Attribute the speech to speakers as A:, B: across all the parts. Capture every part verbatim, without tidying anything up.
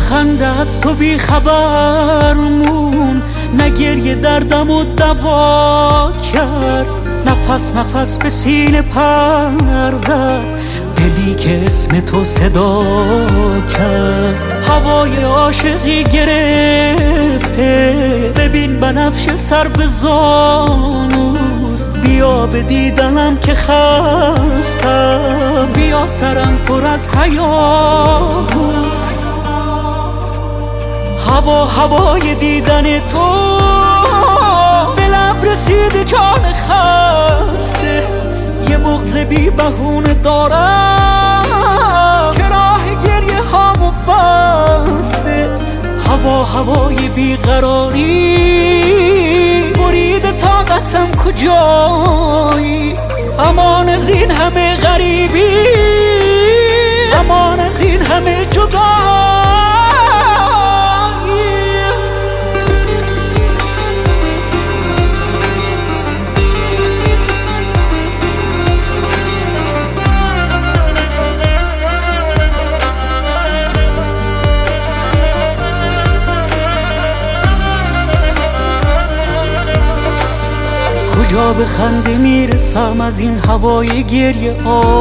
A: خنده از تو بی خبر مون، نه گریه دردم و دوا کرد، نفس نفس به سینه پر زد، دلی که اسم تو صدا کرد. هوای عاشقی گرفته، ببین بنفش سر به زانوست، بیا به دیدنم که خستم، بیا سرم پر از هیاهوست. هوا هوای دیدن تو، به لب رسید جان خسته، یه بغض بی بهونه دارم که راه گریه هامو بسته. هوا هوای بیقراری، برید طاقتم کجایی، امان از این همه غریبی، امان از این همه جدایی. کجا به خنده میرسم از این هوای گریه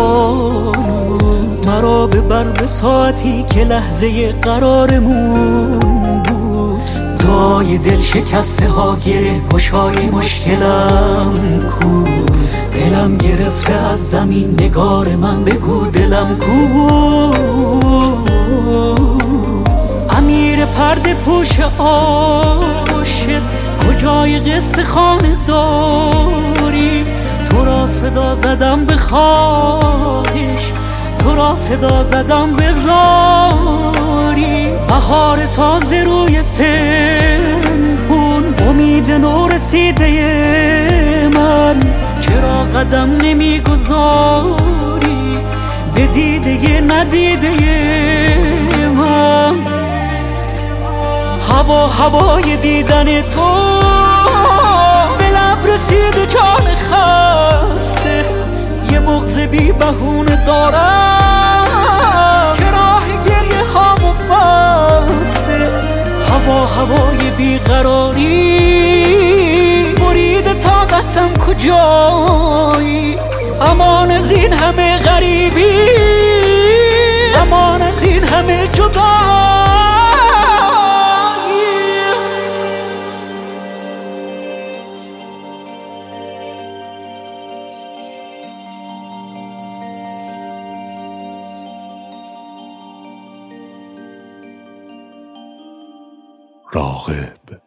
A: آلود، مرا ببر به ساعتی که لحظه قرارمون بود. دعای دل شکسته ها گره گشای مشکلم کو، دلم گرفته از زمین نگار من بگو دلم کو. امیر پرده پوش عاشق، کجای قصه خانه داری، تو را صدا زدم به خواهش، تو را صدا زدم به زاری. بهار تازه روی پنهون، امید نو رسیده من، چرا قدم نمیگذاری به دیده ندیده من. هوا هوای دیدن تو، به لب رسید جان خسته، یه بغض بی بهونه دارم که راه گریه هامو بسته. هوا هوای بیقراری، برید طاقتم کجایی، امان از این همه غریبی، امان از این همه جدایی.
B: راغب